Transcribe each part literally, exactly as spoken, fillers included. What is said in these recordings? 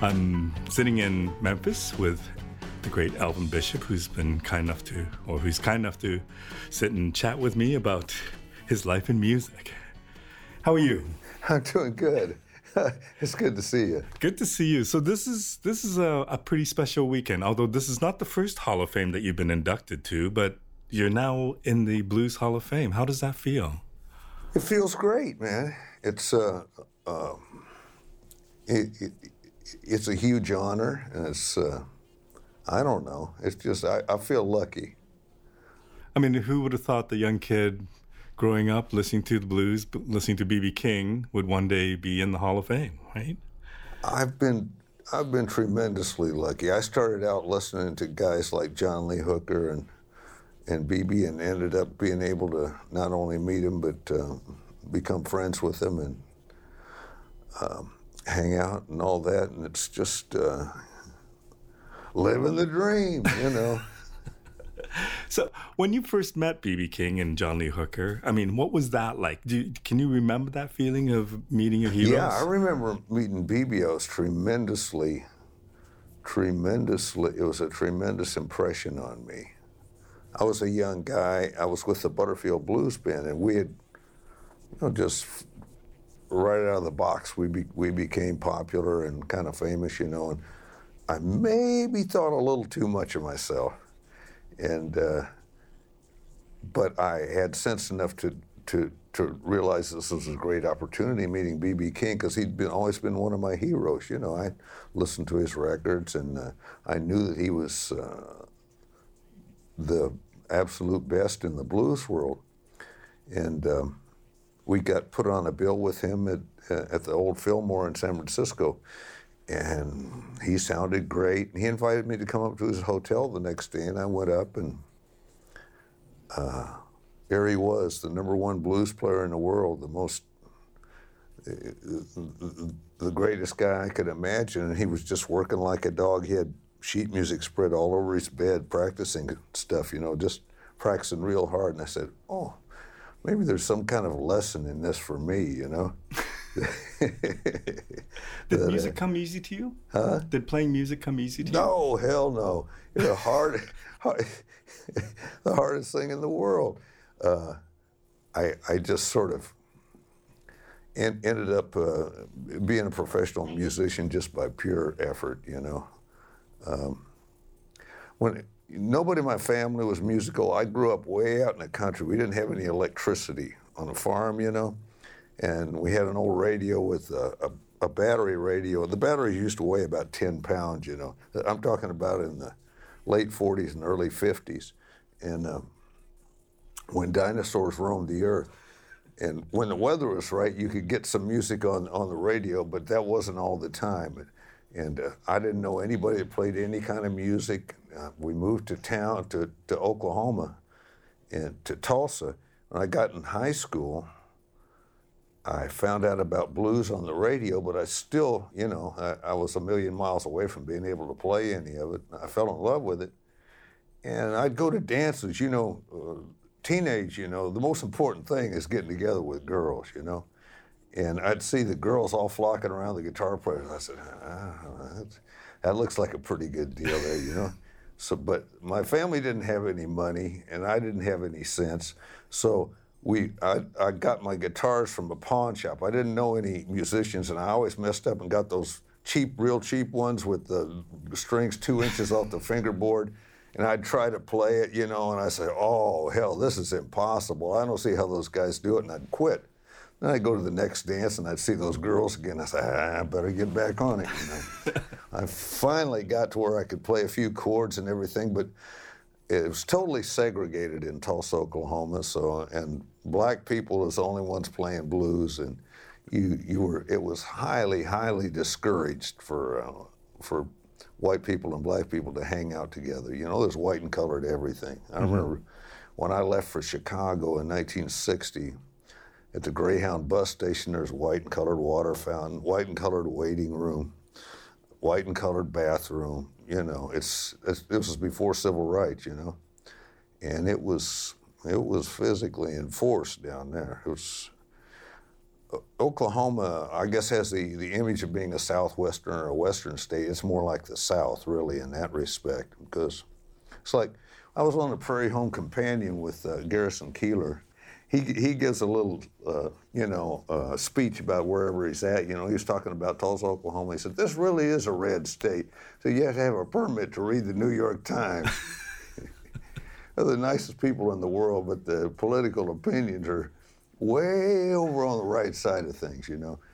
I'm sitting in Memphis with the great Alvin Bishop, who's been kind enough to, or who's kind enough to sit and chat with me about his life in music. How are you? I'm doing good. It's good to see you. Good to see you. So this is this is a, a pretty special weekend, although this is not the first Hall of Fame that you've been inducted to, but you're now in the Blues Hall of Fame. How does that feel? It feels great, man. It's uh, uh, it, it, it's a huge honor, and it's uh, I don't know. It's just I, I feel lucky. I mean, who would have thought the young kid growing up listening to the blues, listening to B B King, would one day be in the Hall of Fame, right? I've been I've been tremendously lucky. I started out listening to guys like John Lee Hooker and and B B, and ended up being able to not only meet him but uh, become friends with him and um, hang out and all that. And it's just uh, living the dream, you know. So when you first met B B King and John Lee Hooker, I mean, what was that like? Do you, can you remember that feeling of meeting your heroes? Yeah, I remember meeting B B. I was tremendously, tremendously, it was a tremendous impression on me. I was a young guy. I was with the Butterfield Blues Band, and we had, you know, just right out of the box, we be, we became popular and kind of famous, you know, and I maybe thought a little too much of myself. And uh, but I had sense enough to to to realize this was a great opportunity meeting B B King, because he'd been always been one of my heroes. You know, I listened to his records, and uh, I knew that he was uh, the absolute best in the blues world. And um, we got put on a bill with him at uh, at the old Fillmore in San Francisco. And he sounded great. He invited me to come up to his hotel the next day, and I went up, and uh, there he was, the number one blues player in the world, the most, the greatest guy I could imagine. And he was just working like a dog. He had sheet music spread all over his bed, practicing stuff, you know, just practicing real hard. And I said, oh, maybe there's some kind of lesson in this for me, you know? Did music come easy to you? Huh? Did playing music come easy to you? No, hell no. It's the hard, hard the hardest thing in the world. Uh, I I just sort of en- ended up uh, being a professional musician just by pure effort, you know. Um, when nobody in my family was musical, I grew up way out in the country. We didn't have any electricity on the farm, you know. And we had an old radio with a, a, a battery radio. The batteries used to weigh about ten pounds, you know. I'm talking about in the late forties and early fifties. And uh, when dinosaurs roamed the earth. And when the weather was right, you could get some music on, on the radio, but that wasn't all the time. And, and uh, I didn't know anybody that played any kind of music. Uh, we moved to town, to, to Oklahoma, and to Tulsa. When I got in high school, I found out about blues on the radio, but I still, you know, I, I was a million miles away from being able to play any of it. I fell in love with it. And I'd go to dances, you know, uh, teenage, you know, the most important thing is getting together with girls, you know. And I'd see the girls all flocking around the guitar players. I said, ah, that's, that looks like a pretty good deal there, you know. So, but my family didn't have any money, and I didn't have any sense. So We, I, I got my guitars from a pawn shop. I didn't know any musicians, and I always messed up and got those cheap, real cheap ones with the strings two inches off the fingerboard. And I'd try to play it, you know, and I say, oh, hell, this is impossible. I don't see how those guys do it, and I'd quit. Then I'd go to the next dance, and I'd see those girls again. I say, ah, I better get back on it, you know. I finally got to where I could play a few chords and everything, but it was totally segregated in Tulsa, Oklahoma. So, and black people was the only ones playing blues, and you you were. It was highly, highly discouraged for uh, for white people and black people to hang out together. You know, there's white and colored everything. I mm-hmm. remember when I left for Chicago in nineteen sixty. At the Greyhound bus station, there's white and colored water fountain, white and colored waiting room, white and colored bathroom. You know, it's, it's this was before civil rights, you know, and it was it was physically enforced down there. It was Oklahoma, I guess, has the, the image of being a southwestern or a western state. It's more like the South, really, in that respect, because it's like I was on the Prairie Home Companion with uh, Garrison Keillor. He he gives a little, uh, you know, uh, speech about wherever he's at. You know, he was talking about Tulsa, Oklahoma. He said, "This really is a red state, so you have to have a permit to read the New York Times." They're the nicest people in the world, but the political opinions are way over on the right side of things, you know.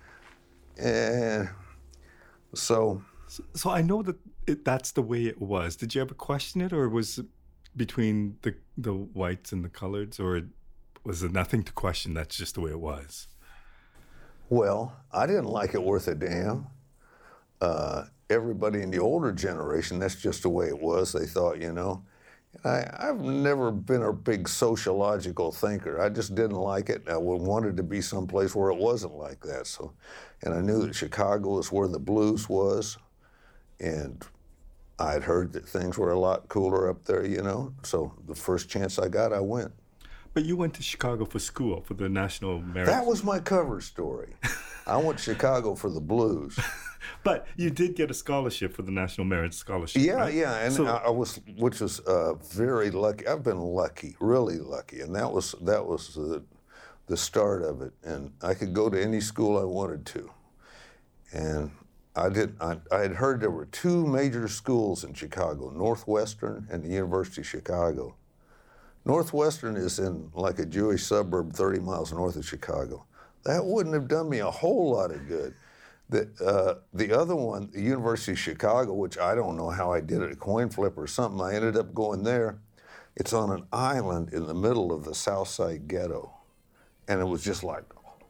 And so... So, so I know that it, that's the way it was. Did you ever question it, or was it between the, the whites and the coloreds, or was there nothing to question, that's just the way it was? Well, I didn't like it worth a damn. Uh, everybody in the older generation, that's just the way it was, they thought, you know. I, I've never been a big sociological thinker. I just didn't like it. I wanted to be someplace where it wasn't like that. So, and I knew that Chicago was where the blues was, and I'd heard that things were a lot cooler up there, you know. So the first chance I got, I went. But you went to Chicago for school, for the National Merit. That was my cover story. I went to Chicago for the blues. But you did get a scholarship for the National Merit Scholarship. Yeah, right? yeah, and so, I, I was, which was uh, very lucky. I've been lucky, really lucky, and that was that was the, the start of it. And I could go to any school I wanted to. And I did. I, I had heard there were two major schools in Chicago: Northwestern and the University of Chicago. Northwestern is in like a Jewish suburb, thirty miles north of Chicago. That wouldn't have done me a whole lot of good. The, uh, the other one, the University of Chicago, which I don't know how I did it, a coin flip or something, I ended up going there. It's on an island in the middle of the South Side ghetto. And it was just like,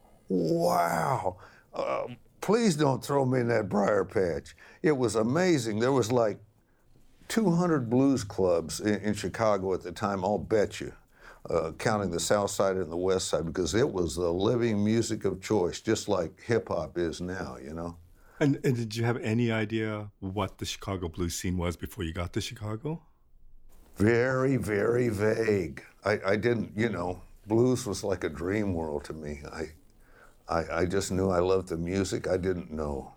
wow, uh, please don't throw me in that briar patch. It was amazing. There was like two hundred blues clubs in, in Chicago at the time, I'll bet you. Uh, counting the South Side and the West Side, because it was the living music of choice, just like hip-hop is now, you know? And, and did you have any idea what the Chicago blues scene was before you got to Chicago? Very, very vague. I, I didn't, you know, blues was like a dream world to me. I, I, I just knew I loved the music. I didn't know.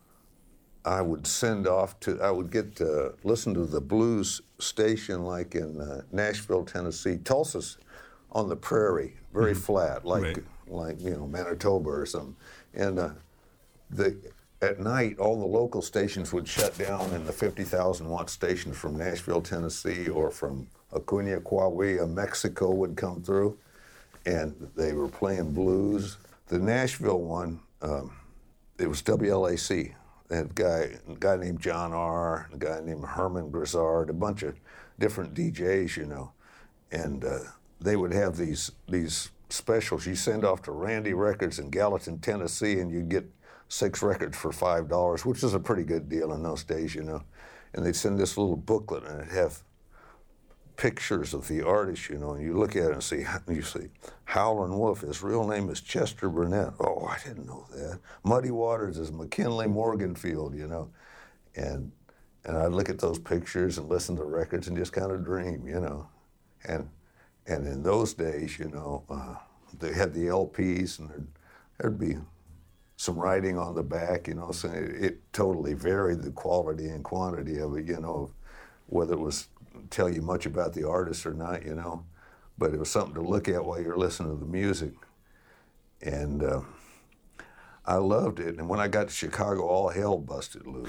I would send off to, I would get to listen to the blues station like in uh, Nashville, Tennessee. Tulsa's on the prairie, very mm-hmm. flat, like, right. like you know, Manitoba or something. And uh, the, at night, all the local stations would shut down, and the fifty thousand watt stations from Nashville, Tennessee, or from Acuña, Coahuila, Mexico would come through, and they were playing blues. The Nashville one, um, it was W L A C. A guy, a guy named John R., a guy named Herman Grizzard, a bunch of different D Js, you know, and uh, they would have these these specials. You send off to Randy Records in Gallatin, Tennessee, and you'd get six records for five dollars, which is a pretty good deal in those days, you know. And they'd send this little booklet, and it'd have pictures of the artist, you know, and you look at it and see, you see, Howlin' Wolf, his real name is Chester Burnett. Oh, I didn't know that. Muddy Waters is McKinley Morganfield, you know. And and I'd look at those pictures and listen to records and just kind of dream, you know. And and in those days, you know, uh, they had the L Ps, and there'd, there'd be some writing on the back, you know, so it, it totally varied the quality and quantity of it, you know, whether it was tell you much about the artist or not, you know, but it was something to look at while you're listening to the music. And uh, I loved it. And when I got to Chicago, all hell busted loose.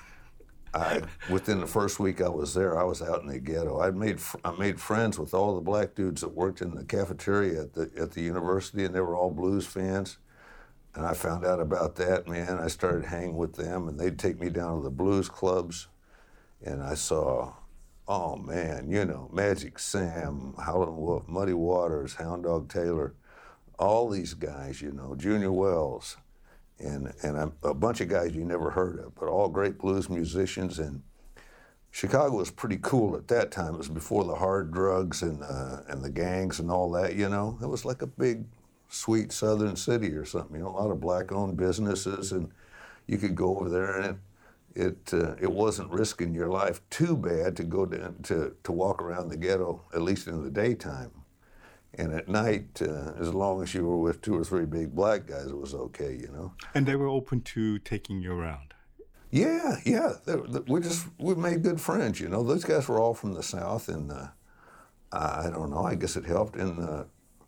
I, within the first week I was there, I was out in the ghetto. I made I made friends with all the black dudes that worked in the cafeteria at the at the university, and they were all blues fans. And I found out about that, man. I started hanging with them, and they'd take me down to the blues clubs, and I saw, oh man, you know, Magic Sam, Howlin' Wolf, Muddy Waters, Hound Dog Taylor, all these guys, you know, Junior Wells, and and a, a bunch of guys you never heard of, but all great blues musicians. And Chicago was pretty cool at that time. It was before the hard drugs and uh, and the gangs and all that, you know. It was like a big, sweet southern city or something, you know, a lot of black-owned businesses, and you could go over there, and it it, uh, it wasn't risking your life too bad to go down to, to walk around the ghetto, at least in the daytime. And at night, uh, as long as you were with two or three big black guys, it was okay, you know. And they were open to taking you around. Yeah, yeah. They, they, we just we made good friends, you know. Those guys were all from the South, and uh, I don't know. I guess it helped. And uh,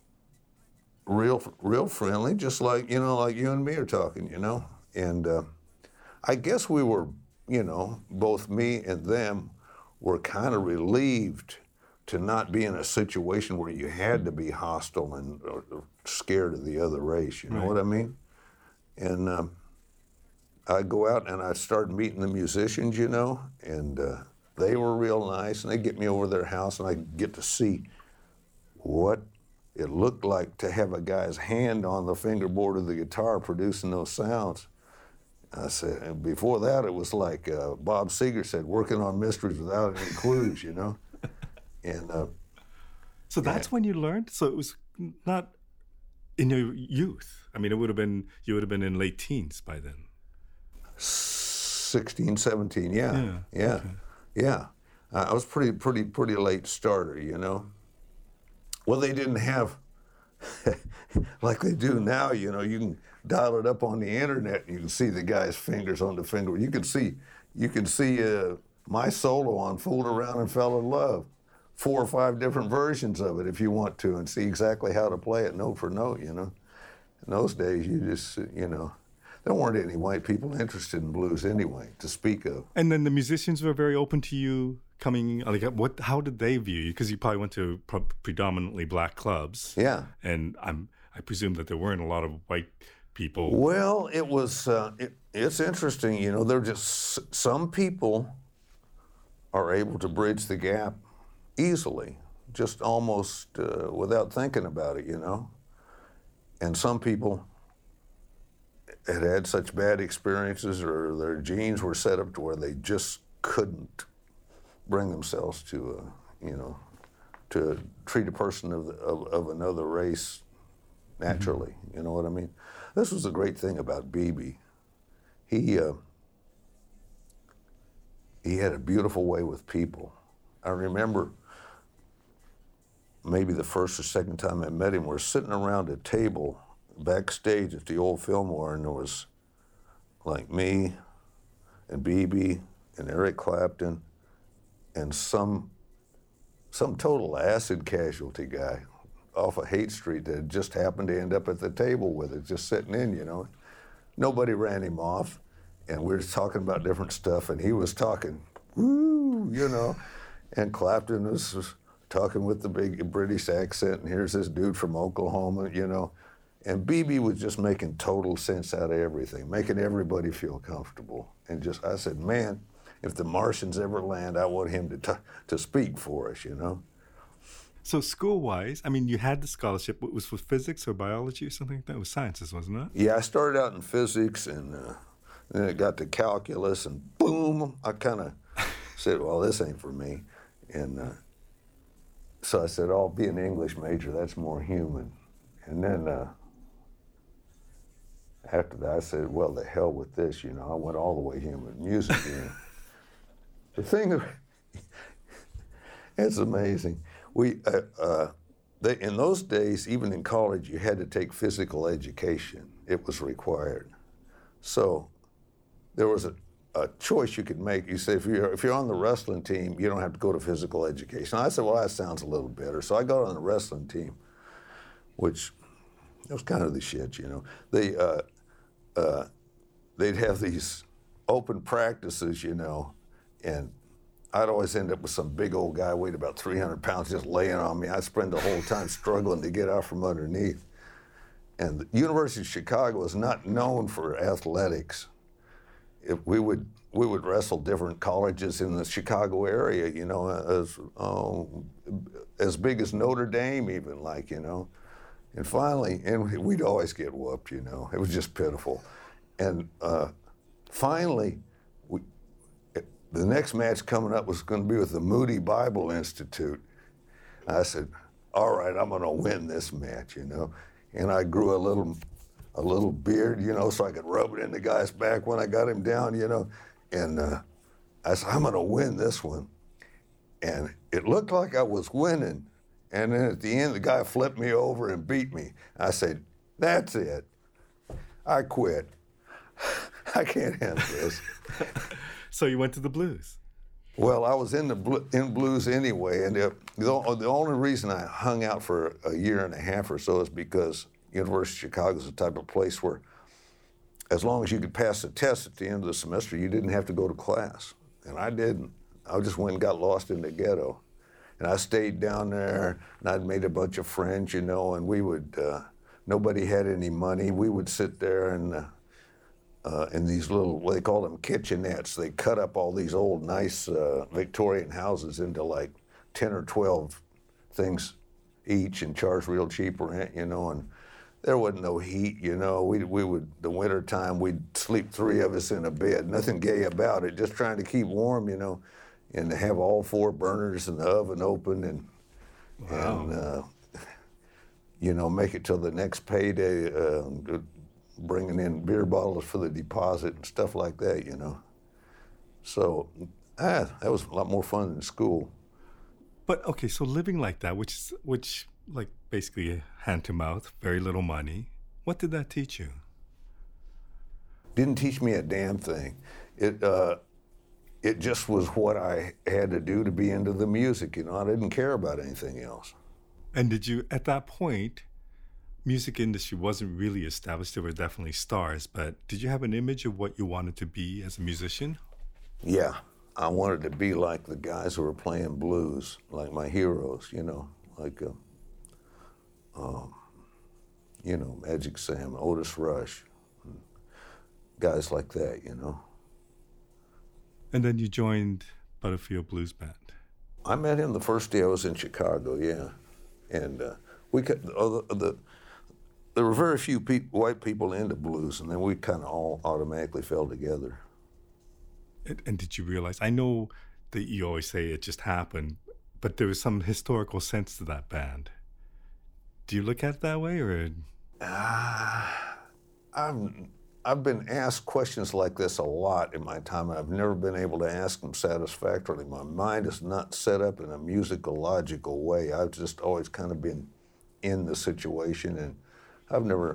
real, real friendly, just like you know, like you and me are talking, you know. And uh, I guess we were, you know, both me and them were kind of relieved to not be in a situation where you had to be hostile and or, or scared of the other race. You know right. what I mean? And um, I'd go out and I'd start meeting the musicians, you know, and uh, they were real nice, and they'd get me over to their house, and I'd get to see what it looked like to have a guy's hand on the fingerboard of the guitar producing those sounds. I said, and before that, it was like uh, Bob Seger said, working on mysteries without any clues, you know? And uh, so that's yeah. when you learned? So it was not in your youth. I mean, it would have been, you would have been in late teens by then. sixteen, seventeen, yeah, yeah, yeah. Okay. yeah. Uh, I was pretty, pretty, pretty late starter, you know. Well, they didn't have, like they do now, you know, you can dial it up on the internet and you can see the guy's fingers on the finger. You can see, you can see uh, my solo on Fooled Around and Fell in Love. Four or five different versions of it if you want to, and see exactly how to play it note for note, you know. In those days, you just, you know, there weren't any white people interested in blues anyway, to speak of. And then the musicians were very open to you coming, like, what? How did they view you? Because you probably went to pro- predominantly black clubs. Yeah. And I'm, I presume that there weren't a lot of white people. Well, it was, uh, it, it's interesting, you know, they're just, some people are able to bridge the gap easily, just almost uh, without thinking about it, you know. And some people had had such bad experiences, or their genes were set up to where they just couldn't bring themselves to, uh, you know, to treat a person of, the, of, of another race naturally. Mm-hmm. You know what I mean? This was the great thing about B B. He uh, he had a beautiful way with people. I remember maybe the first or second time I met him, we're sitting around a table backstage at the old Fillmore, and there was like me and B B and Eric Clapton and some some total acid casualty guy off of Haight Street that had just happened to end up at the table with it, just sitting in, you know. Nobody ran him off, and we were talking about different stuff, and he was talking, woo, you know, and Clapton was, was talking with the big British accent, and here's this dude from Oklahoma, you know. And B B was just making total sense out of everything, making everybody feel comfortable. And just, I said, man, if the Martians ever land, I want him to t- to speak for us, you know. So school-wise, I mean, you had the scholarship. It was for physics or biology or something like that? It was sciences, wasn't it? Yeah, I started out in physics, and uh, then it got to calculus, and boom, I kind of said, well, this ain't for me. And uh, so I said, I'll be an English major. That's more human. And then uh, after that, I said, well, the hell with this, you know. I went all the way human, music, you know. The thing, it's amazing. We, uh, uh, they, in those days, even in college, you had to take physical education. It was required. So there was a, a choice you could make. You say, if you're, if you're on the wrestling team, you don't have to go to physical education. I said, well, that sounds a little better. So I got on the wrestling team, which it was kind of the shit, you know. They, uh, uh, they'd have these open practices, you know, and I'd always end up with some big old guy, weighed about three hundred pounds, just laying on me. I'd spend the whole time struggling to get out from underneath. And the University of Chicago is not known for athletics. If we would we would wrestle different colleges in the Chicago area, you know, as oh, as big as Notre Dame, even, like, you know. And finally, and we'd always get whooped, you know. It was just pitiful. And uh, finally, we, the next match coming up was going to be with the Moody Bible Institute. I said, all right, I'm going to win this match, you know. And I grew a little a little beard, you know, so I could rub it in the guy's back when I got him down, you know. And uh, I said, I'm going to win this one. And it looked like I was winning. And then at the end, the guy flipped me over and beat me. I said, that's it. I quit. I can't handle this. So you went to the blues? Well, I was in the bl- in blues anyway, and the, the, the only reason I hung out for a year and a half or so is because University of Chicago is the type of place where as long as you could pass the test at the end of the semester, you didn't have to go to class. And I didn't. I just went and got lost in the ghetto. And I stayed down there, and I'd made a bunch of friends, you know, and we would, uh, nobody had any money. We would sit there and uh, uh, in these little, what they call them, kitchenettes. They cut up all these old, nice uh, Victorian houses into like ten or twelve things each and charge real cheap rent, you know, and there wasn't no heat, you know. We we would, the winter time, we'd sleep three of us in a bed. Nothing gay about it, just trying to keep warm, you know, and to have all four burners and the oven open and, wow. and uh, you know, make it till the next payday, uh, bringing in beer bottles for the deposit and stuff like that, you know. So, ah, that was a lot more fun than school. But, okay, so living like that, which is, which, like, basically hand to mouth, very little money, what did that teach you? Didn't teach me a damn thing. It uh, it just was what I had to do to be into the music, you know. I didn't care about anything else. And did you, at that point, music industry wasn't really established, there were definitely stars, but did you have an image of what you wanted to be as a musician? Yeah, I wanted to be like the guys who were playing blues, like my heroes, you know, like, uh, um, you know, Magic Sam, Otis Rush, guys like that, you know. And then you joined Butterfield Blues Band. I met him the first day I was in Chicago, yeah. And uh, we could, uh, the, the, there were very few pe- white people into blues, and then we kind of all automatically fell together. And, and did you realize, I know that you always say it just happened, but there was some historical sense to that band. Do you look at it that way, or? Uh, I've, I've been asked questions like this a lot in my time, and I've never been able to ask them satisfactorily. My mind is not set up in a musicological way. I've just always kind of been in the situation, and I've never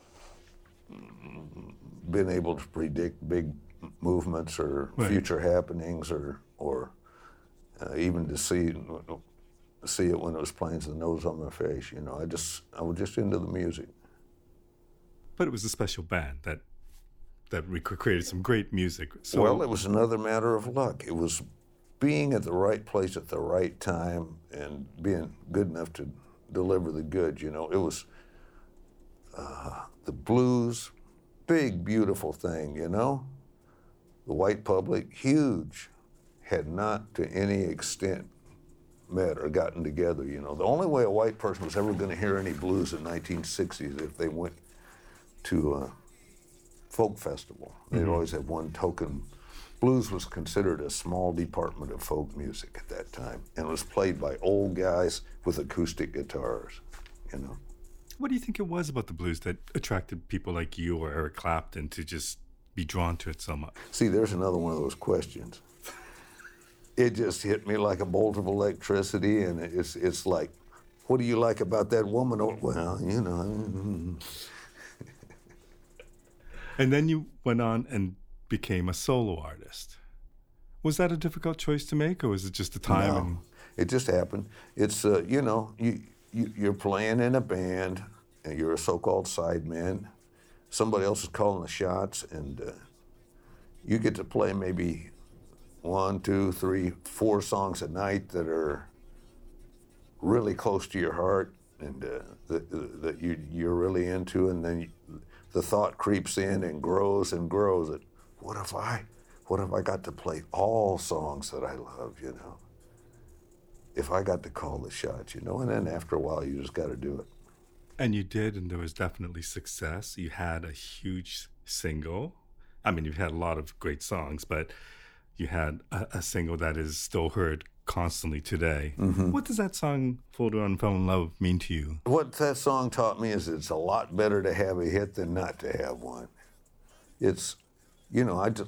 been able to predict big movements or right. future happenings, or or uh, even to see see it when it was plain as the nose on my face. You know, I just I was just into the music. But it was a special band that that created some great music. So, well, it was another matter of luck. It was being at the right place at the right time and being good enough to deliver the goods. You know, it was uh, the blues, big, beautiful thing, you know? The white public, huge, had not to any extent met or gotten together, you know. The only way a white person was ever going to hear any blues in nineteen sixties if they went to a folk festival. They'd mm-hmm. always have one token. Blues was considered a small department of folk music at that time, and it was played by old guys with acoustic guitars, you know. What do you think it was about the blues that attracted people like you or Eric Clapton to just be drawn to it so much? See, there's another one of those questions. It just hit me like a bolt of electricity, and it's it's like, what do you like about that woman? Oh, well, you know. And then you went on and became a solo artist. Was that a difficult choice to make, or was it just the time? No, and... it just happened. It's, uh, you know, you, you, you're playing in a band, and you're a so-called sideman. Somebody else is calling the shots, and uh, you get to play maybe one, two, three, four songs a night that are really close to your heart and uh, that, that you, you're really into, and then you, the thought creeps in and grows and grows. That what if I, what if I got to play all songs that I love, you know? If I got to call the shots, you know? And then after a while, you just got to do it. And you did, and there was definitely success. You had a huge single. I mean, you've had a lot of great songs, but you had a, a single that is still heard constantly today. Mm-hmm. What does that song, Fooled Around Fell in Love, mean to you? What that song taught me is it's a lot better to have a hit than not to have one. It's, you know, I just,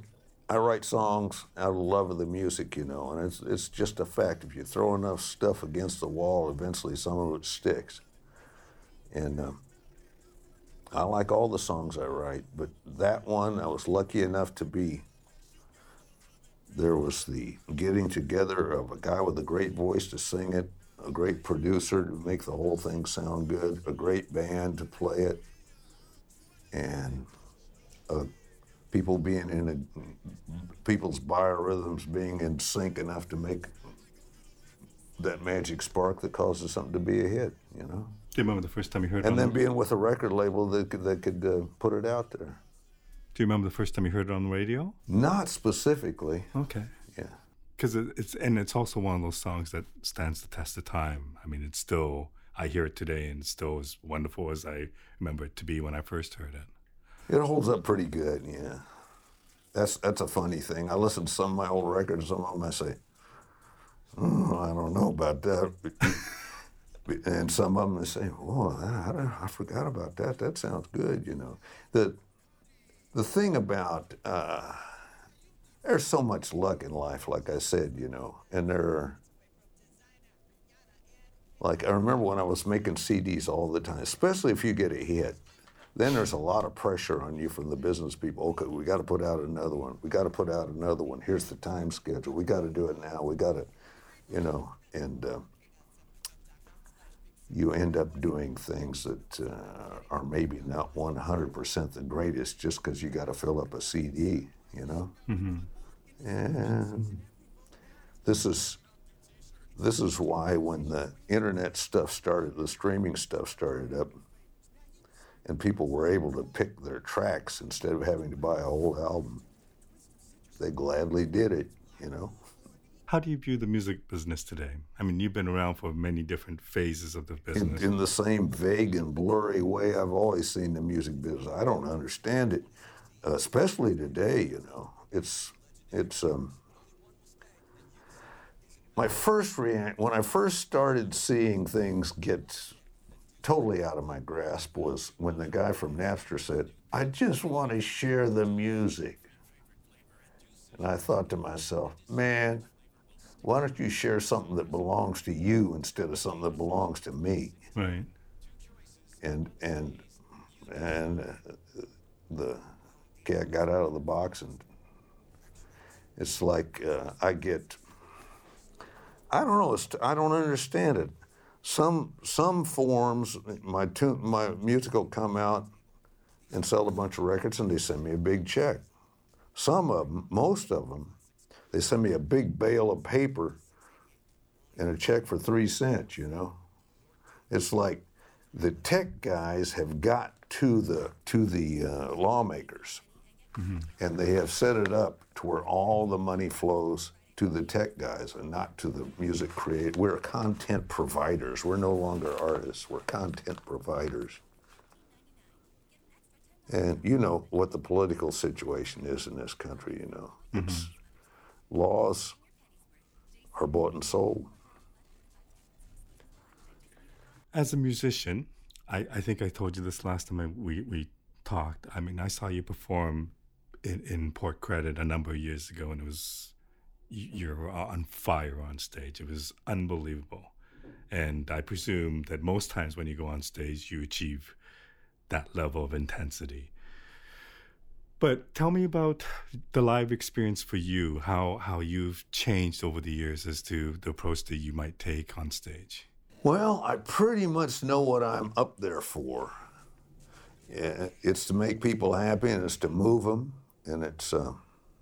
I write songs out of love of the music, you know, and it's it's just a fact. If you throw enough stuff against the wall, eventually some of it sticks. And um, I like all the songs I write, but that one, I was lucky enough to be, there was the getting together of a guy with a great voice to sing it, a great producer to make the whole thing sound good, a great band to play it, and uh, people being in a, people's biorhythms being in sync enough to make that magic spark that causes something to be a hit, you know? Do you remember the first time you heard it? And on then the... being with a record label that could, that could uh, put it out there. Do you remember the first time you heard it on the radio? Not specifically. Okay. Yeah. Because it, it's, and it's also one of those songs that stands the test of time. I mean, it's still, I hear it today and it's still as wonderful as I remember it to be when I first heard it. It holds up pretty good, yeah. That's that's a funny thing. I listen to some of my old records, some of them I say, oh, I don't know about that. And some of them I say, oh, I, I forgot about that. That sounds good, you know. The, the thing about, uh, there's so much luck in life, like I said, you know, and there are, like, I remember when I was making C Ds all the time, especially if you get a hit, then there's a lot of pressure on you from the business people. Okay, we got to put out another one. We got to put out another one. Here's the time schedule. We got to do it now. We got to, you know, and uh, you end up doing things that uh, are maybe not one hundred percent the greatest just because you got to fill up a C D, you know? Mm-hmm. And this is, this is why when the internet stuff started, the streaming stuff started up, and people were able to pick their tracks instead of having to buy a whole album, they gladly did it, you know? How do you view the music business today? I mean, you've been around for many different phases of the business. In, in the same vague and blurry way I've always seen the music business. I don't understand it, uh, especially today, you know. It's, it's, um, my first react, when I first started seeing things get totally out of my grasp was when the guy from Napster said, I just want to share the music. And I thought to myself, man, why don't you share something that belongs to you instead of something that belongs to me? Right. And and and uh, the cat got out of the box, and it's like uh, I get, I don't know, it's, I don't understand it. Some some forms, my tune, my music will come out and sell a bunch of records, and they send me a big check. Some of them, most of them, they send me a big bale of paper and a check for three cents. You know, it's like the tech guys have got to the to the uh, lawmakers, mm-hmm. and they have set it up to where all the money flows to the tech guys and not to the music creator. We're content providers. We're no longer artists. We're content providers. And you know what the political situation is in this country, you know. Mm-hmm. It's laws are bought and sold. As a musician, I, I think I told you this last time I, we, we talked. I mean, I saw you perform in, in Port Credit a number of years ago, and it was, you're on fire on stage. It was unbelievable. And I presume that most times when you go on stage, you achieve that level of intensity. But tell me about the live experience for you, how, how you've changed over the years as to the approach that you might take on stage. Well, I pretty much know what I'm up there for. Yeah, it's to make people happy, and it's to move them, and it's... Uh,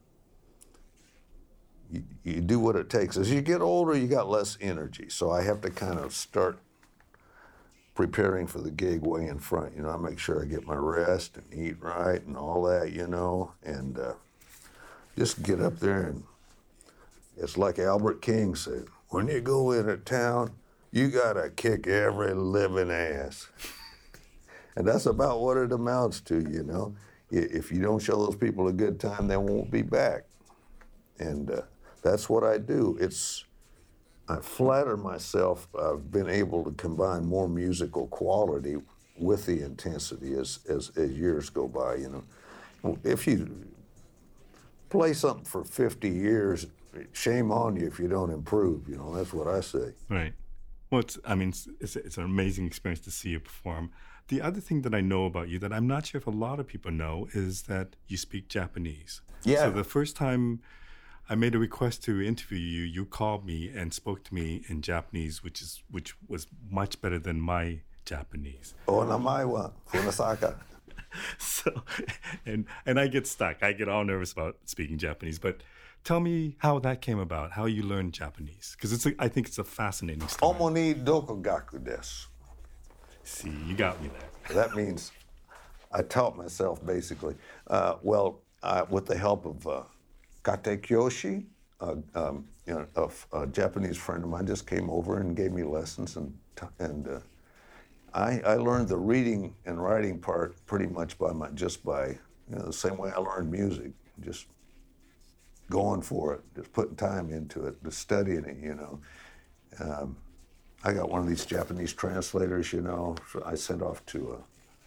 You, you do what it takes. As you get older, you got less energy. So I have to kind of start preparing for the gig way in front. You know, I make sure I get my rest and eat right and all that, you know, and uh, just get up there. And it's like Albert King said, when you go into town, you got to kick every living ass. And that's about what it amounts to, you know. If you don't show those people a good time, they won't be back. And uh, that's what I do. It's, I flatter myself I've been able to combine more musical quality with the intensity as, as, as years go by, you know. If you, play something for fifty years, shame on you if you don't improve. You know, that's what I say. Right. Well, it's, I mean, it's, it's, it's an amazing experience to see you perform. The other thing that I know about you that I'm not sure if a lot of people know is that you speak Japanese. Yeah. So the first time I made a request to interview you, you called me and spoke to me in Japanese, which is which was much better than my Japanese. O namae wa Funasaka. So, and and I get stuck. I get all nervous about speaking Japanese. But tell me how that came about, how you learned Japanese, because it's a, I think it's a fascinating story. Omo ni dokogaku desu. See, you got me there. That means I taught myself basically. Uh, well, uh, with the help of uh, Kate Kyoshi, uh, um, you know, a, a Japanese friend of mine just came over and gave me lessons, and and uh, I, I learned the reading and writing part pretty much by my just by you know the same way I learned music, just going for it, just putting time into it, just studying it, you know. Um, I got one of these Japanese translators, you know, so I sent off to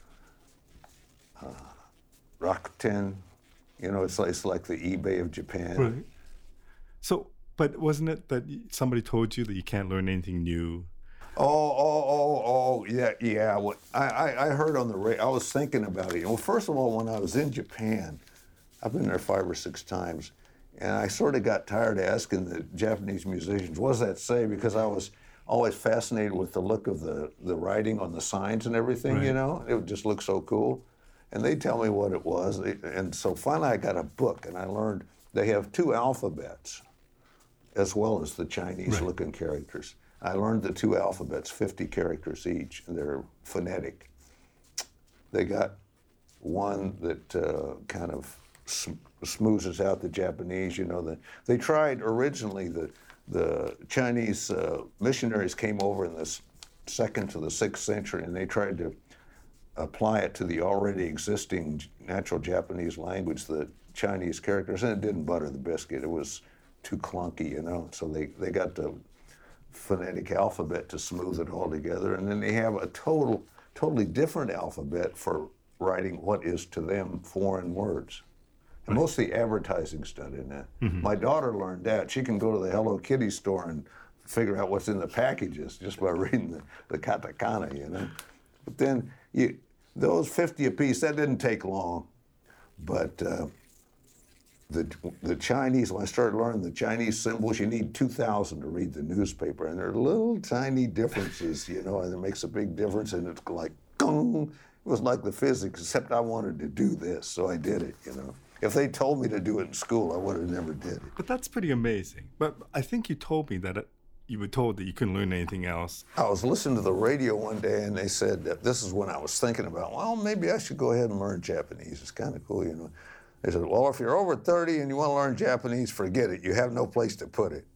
uh, uh, Rakuten. You know, it's like, it's like the eBay of Japan. Right. So, but wasn't it that somebody told you that you can't learn anything new? Oh, oh, oh, oh, yeah, yeah. What I, I, I heard on the radio, I was thinking about it. Well, first of all, when I was in Japan, I've been there five or six times, and I sort of got tired of asking the Japanese musicians, what does that say? Because I was always fascinated with the look of the, the writing on the signs and everything, right. you know? It would just look so cool. And they'd tell me what it was. And so finally I got a book, and I learned they have two alphabets as well as the Chinese-looking right. characters. I learned the two alphabets, fifty characters each, and they're phonetic. They got one that uh, kind of sm- smoothes out the Japanese, you know. The, they tried originally, the, the Chinese uh, missionaries came over in the second to the sixth century, and they tried to apply it to the already existing natural Japanese language, the Chinese characters, and it didn't butter the biscuit. It was too clunky, you know. So they, they got the phonetic alphabet to smooth it all together, and then they have a total, totally different alphabet for writing what is to them foreign words. And most of the advertising's done in that. Mm-hmm. My daughter learned that. She can go to the Hello Kitty store and figure out what's in the packages just by reading the, the katakana, you know. But then you, those fifty apiece, that didn't take long. But uh, the the Chinese, when I started learning the Chinese symbols, you need two thousand to read the newspaper. And there are little tiny differences, you know, and it makes a big difference. And it's like, gong. It was like the physics, except I wanted to do this, so I did it, you know. If they told me to do it in school, I would have never did it. But that's pretty amazing. But I think you told me that it, you were told that you couldn't learn anything else. I was listening to the radio one day, and they said that this is when I was thinking about, well, maybe I should go ahead and learn Japanese. It's kind of cool, you know. They said, well, if you're over thirty and you want to learn Japanese, forget it. You have no place to put it.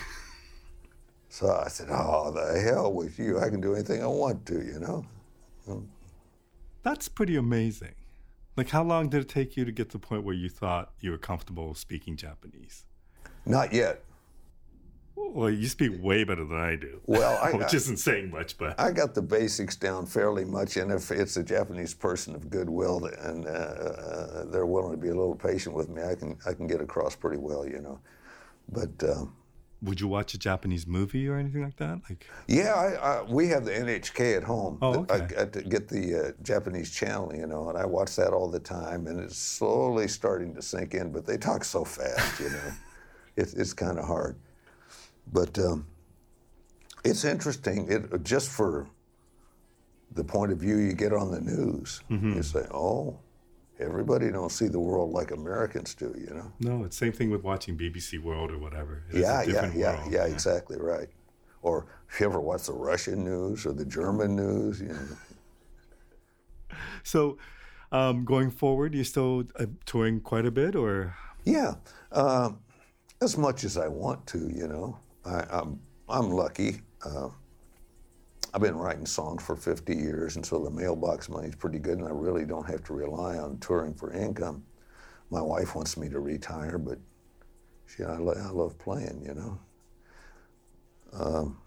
So I said, oh, the hell with you. I can do anything I want to, you know. That's pretty amazing. Like, how long did it take you to get to the point where you thought you were comfortable speaking Japanese? Not yet. Well, you speak way better than I do. Well, I, which isn't saying much, but I got the basics down fairly much, and if it's a Japanese person of goodwill and uh, uh, they're willing to be a little patient with me, I can I can get across pretty well, you know. But um, would you watch a Japanese movie or anything like that? Like, yeah, I, I, we have the N H K at home. Oh, okay. I, I get the uh, Japanese channel, you know, and I watch that all the time, and it's slowly starting to sink in. But they talk so fast, you know, it's it's kind of hard. But um, it's interesting, it, just for the point of view you get on the news. Mm-hmm. You say, oh, everybody don't see the world like Americans do, you know? No, it's the same thing with watching B B C World or whatever. It yeah, is a yeah, different yeah, world. yeah, exactly right. Or if you ever watch the Russian news or the German news, you know. So um, going forward, you're still uh, touring quite a bit, or? Yeah, uh, as much as I want to, you know. I, I'm I'm lucky. Uh, I've been writing songs for fifty years, and so the mailbox money's pretty good, and I really don't have to rely on touring for income. My wife wants me to retire, but she, I, lo- I love playing, you know. Um,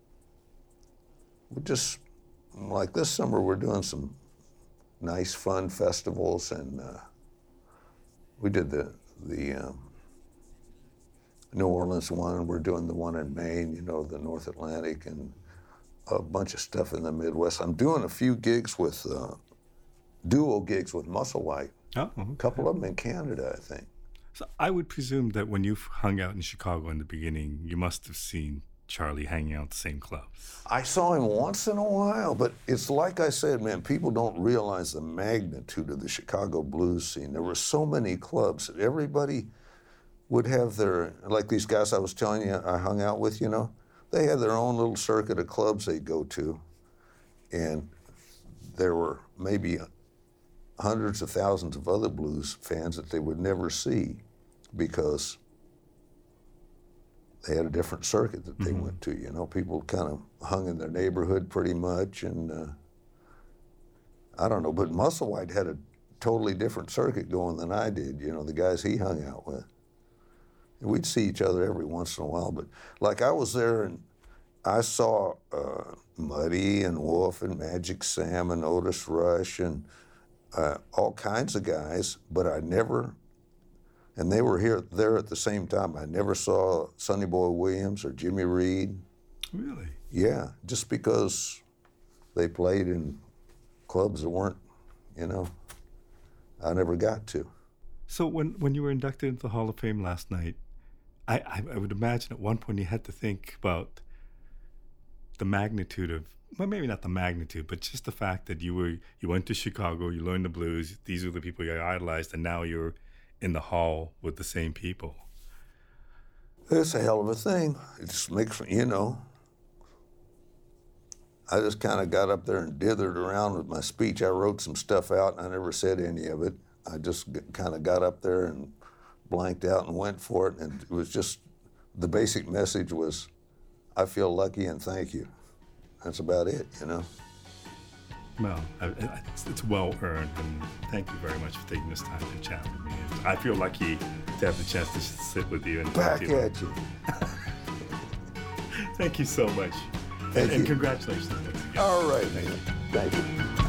we just, like this summer, we're doing some nice, fun festivals, and uh, we did the the um, New Orleans one. We're doing the one in Maine, you know, the North Atlantic, and a bunch of stuff in the Midwest. I'm doing a few gigs with, uh, duo gigs with Musselwhite. Oh, okay. A couple of them in Canada, I think. So I would presume that when you hung out in Chicago in the beginning, you must have seen Charlie hanging out at the same clubs. I saw him once in a while, but it's like I said, man, people don't realize the magnitude of the Chicago blues scene. There were so many clubs that everybody would have their, like these guys I was telling you I hung out with, you know, they had their own little circuit of clubs they'd go to, and there were maybe hundreds of thousands of other blues fans that they would never see because they had a different circuit that they mm-hmm. went to. You know, people kind of hung in their neighborhood pretty much, and uh, I don't know, but Musselwhite had a totally different circuit going than I did, you know, the guys he hung out with. And we'd see each other every once in a while, but like I was there and I saw uh, Muddy and Wolf and Magic Sam and Otis Rush and uh, all kinds of guys, but I never, and they were here there at the same time. I never saw Sonny Boy Williams or Jimmy Reed. Really? Yeah, just because they played in clubs that weren't, you know, I never got to. So when, when you were inducted into the Hall of Fame last night, I, I, I would imagine at one point you had to think about the magnitude of, well, maybe not the magnitude, but just the fact that you were you went to Chicago, you learned the blues, these are the people you idolized, and now you're in the hall with the same people. It's a hell of a thing. It just makes, you know, I just kind of got up there and dithered around with my speech. I wrote some stuff out, and I never said any of it. I just kind of got up there and blanked out and went for it, and it was just, the basic message was, I feel lucky and thank you. That's about it, you know. Well, I, I, it's, it's well earned, and thank you very much for taking this time to chat with me. I feel lucky to have the chance to sit with you and back talk to you. at you. Thank you so much, Thank and, you. and congratulations once again. All right, man. Thank you.